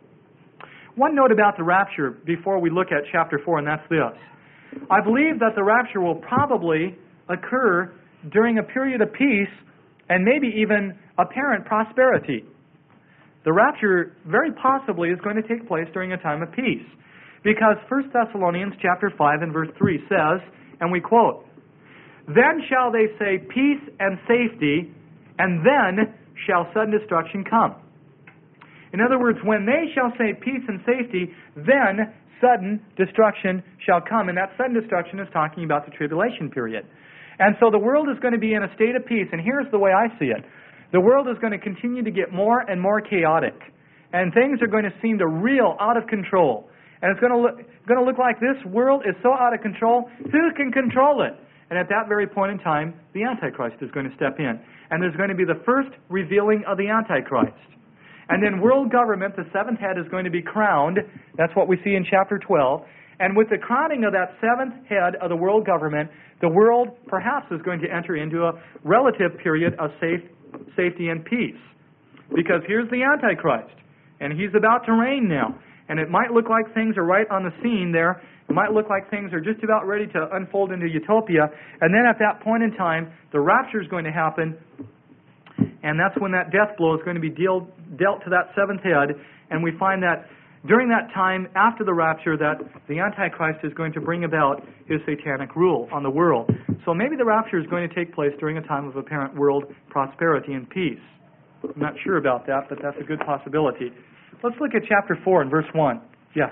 One note about the rapture before we look at chapter 4, and that's this. I believe that the rapture will probably occur during a period of peace and maybe even apparent prosperity. The rapture very possibly is going to take place during a time of peace, because 1 Thessalonians chapter 5 and verse 3 says, and we quote, "Then shall they say peace and safety, and then shall sudden destruction come." In other words, when they shall say peace and safety, then sudden destruction shall come. And that sudden destruction is talking about the tribulation period. And so the world is going to be in a state of peace. And here's the way I see it. The world is going to continue to get more and more chaotic. And things are going to seem to reel out of control. And it's going to look like this world is so out of control, who can control it? And at that very point in time, the Antichrist is going to step in. And there's going to be the first revealing of the Antichrist. And then world government, the 7th head, is going to be crowned. That's what we see in chapter 12. And with the crowning of that 7th head of the world government, the world perhaps is going to enter into a relative period of safety and peace. Because here's the Antichrist, and he's about to reign now. And it might look like things are right on the scene there. It might look like things are just about ready to unfold into utopia. And then at that point in time, the rapture is going to happen. And that's when that death blow is going to be dealt to that 7th head. And we find that during that time, after the rapture, that the Antichrist is going to bring about his satanic rule on the world. So maybe the rapture is going to take place during a time of apparent world prosperity and peace. I'm not sure about that, but that's a good possibility. Let's look at chapter 4 and verse 1. Yes?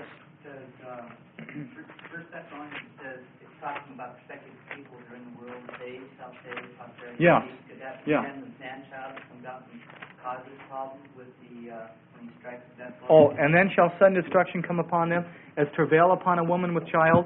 First Thessalonians says it's talking about respected people during the world. They shall say prosperity.
Yeah.
Could that
Yeah.
pretend the man-child comes out and causes problems with the when he strikes the death
Oh,
blow?
and then shall sudden destruction come upon them as travail upon a woman with child.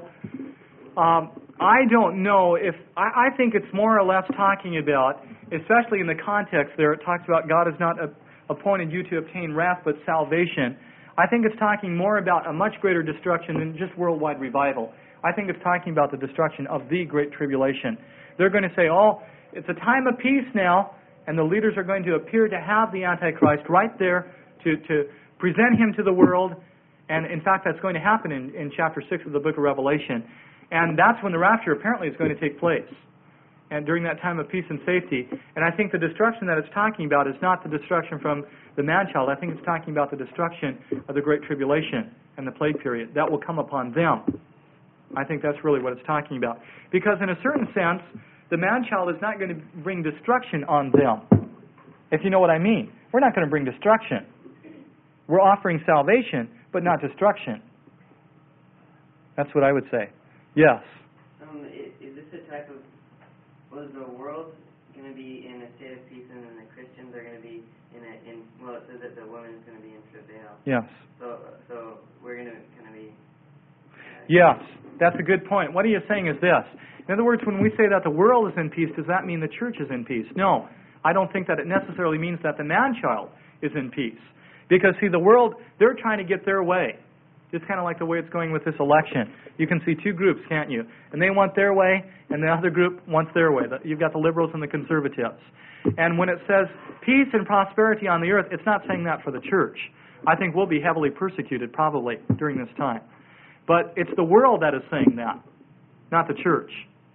I don't know if I think it's more or less talking about, especially in the context there, it talks about God has not appointed you to obtain wrath but salvation. I think it's talking more about a much greater destruction than just worldwide revival. I think it's talking about the destruction of the Great Tribulation. They're going to say, oh, it's a time of peace now, and the leaders are going to appear to have the Antichrist right there to present him to the world. And in fact, that's going to happen in chapter 6 of the book of Revelation. And that's when the rapture apparently is going to take place. And during that time of peace and safety. And I think the destruction that it's talking about is not the destruction from the man-child. I think it's talking about the destruction of the Great Tribulation and the plague period. That will come upon them. I think that's really what it's talking about. Because in a certain sense, the man-child is not going to bring destruction on them. If you know what I mean. We're not going to bring destruction. We're offering salvation, but not destruction. That's what I would say. Yes?
Is this a type of... Was the world going to be in a state of peace, and then the Christians are going to be well, it says that the woman is going to be in travail.
Yes.
So we're going to kind of be...
Yes, that's a good point. What he is saying is this. In other words, when we say that the world is in peace, does that mean the church is in peace? No. I don't think that it necessarily means that the man-child is in peace. Because, see, the world, they're trying to get their way. Just kind of like the way it's going with this election. You can see two groups, can't you? And they want their way, and the other group wants their way. You've got the liberals and the conservatives. And when it says peace and prosperity on the earth, it's not saying that for the church. I think we'll be heavily persecuted probably during this time. But it's the world that is saying that, not the church.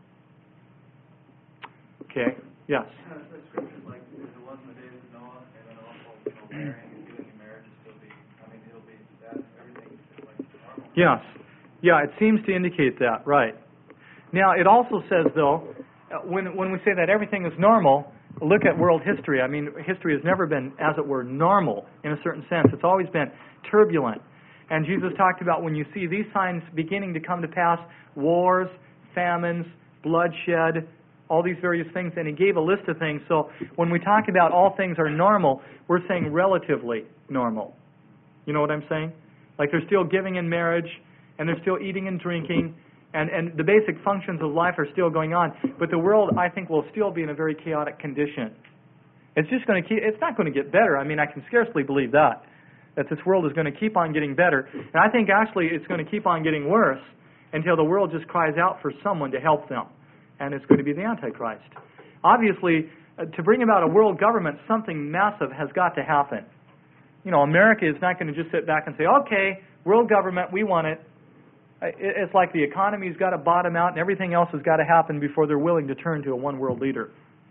Okay, yes?
The scriptures like it was in the days of Noah, and then also marrying and giving in marriage will be, it'll be that, everything is like normal.
Yes. Yeah, it seems to indicate that, right. Now, it also says, though, when we say that everything is normal, look at world history. History has never been, as it were, normal in a certain sense. It's always been turbulent. And Jesus talked about when you see these signs beginning to come to pass, wars, famines, bloodshed, all these various things, and he gave a list of things. So when we talk about all things are normal, we're saying relatively normal. You know what I'm saying? Like they're still giving in marriage, and they're still eating and drinking, and the basic functions of life are still going on. But the world, I think, will still be in a very chaotic condition. It's just going to keep. It's not going to get better. I can scarcely believe that this world is going to keep on getting better. And I think actually it's going to keep on getting worse until the world just cries out for someone to help them. And it's going to be the Antichrist. Obviously, to bring about a world government, something massive has got to happen. America is not going to just sit back and say, okay, world government, we want it. It's like the economy's got to bottom out and everything else has got to happen before they're willing to turn to a one-world leader.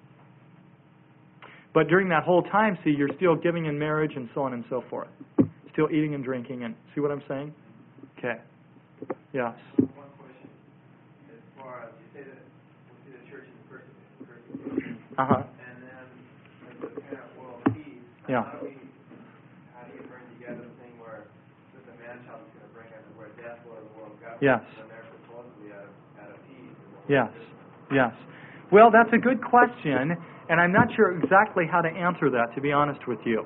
But during that whole time, see, you're still giving in marriage and so on and so forth. Still eating and drinking. And see what I'm saying? Okay. Yes.
One question. As far as you say that we see the church is persecuted.
Uh-huh.
And then as a kind of world peace,
Yeah.
how do you bring together the thing where the man-child is going to bring us where death will the world government,
Yes.
and they're supposedly out of peace.
Yes. Yes. Well, that's a good question, and I'm not sure exactly how to answer that, to be honest with you.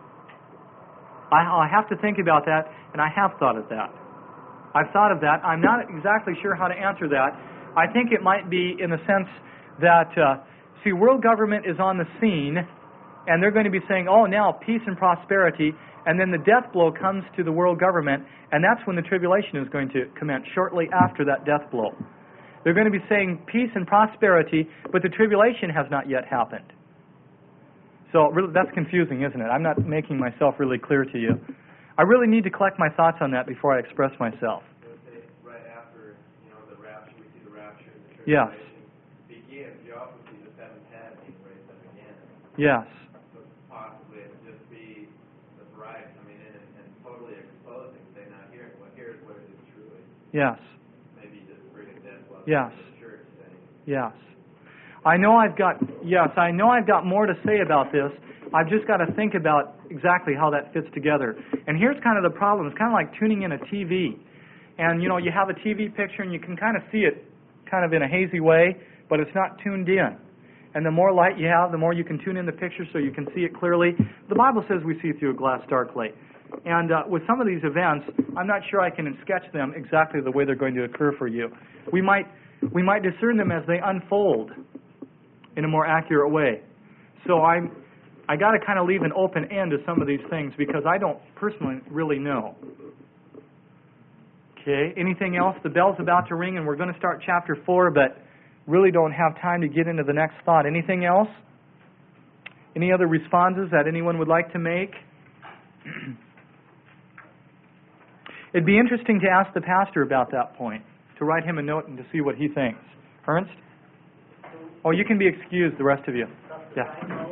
I have to think about that, and I have thought of that. I've thought of that. I'm not exactly sure how to answer that. I think it might be in the sense that, world government is on the scene, and they're going to be saying, oh, now peace and prosperity, and then the death blow comes to the world government, and that's when the tribulation is going to commence, shortly after that death blow. They're going to be saying peace and prosperity, but the tribulation has not yet happened. So really, that's confusing, isn't it? I'm not making myself really clear to you. I really need to collect my thoughts on that before I express myself.
Right after, the rapture, we see the rapture and the
Yes.
tribulation begins. You also see the seventh head being raised up again.
Yes.
So possibly it would just be the bride coming in and totally exposing, saying, now here's what it is truly.
Yes.
Maybe just bring a death blow
Yes.
to the church saying,
Yes. I know I've got more to say about this. I've just got to think about exactly how that fits together. And here's kind of the problem. It's kind of like tuning in a TV. And, you have a TV picture and you can kind of see it kind of in a hazy way, but it's not tuned in. And the more light you have, the more you can tune in the picture so you can see it clearly. The Bible says we see through a glass darkly. And with some of these events, I'm not sure I can sketch them exactly the way they're going to occur for you. We might discern them as they unfold in a more accurate way. So I got to kind of leave an open end to some of these things because I don't personally really know. Okay, anything else? The bell's about to ring and we're going to start chapter 4, but really don't have time to get into the next thought. Anything else? Any other responses that anyone would like to make? It'd be interesting to ask the pastor about that point, to write him a note and to see what he thinks. Ernst? Oh, you can be excused, the rest of you. Yeah.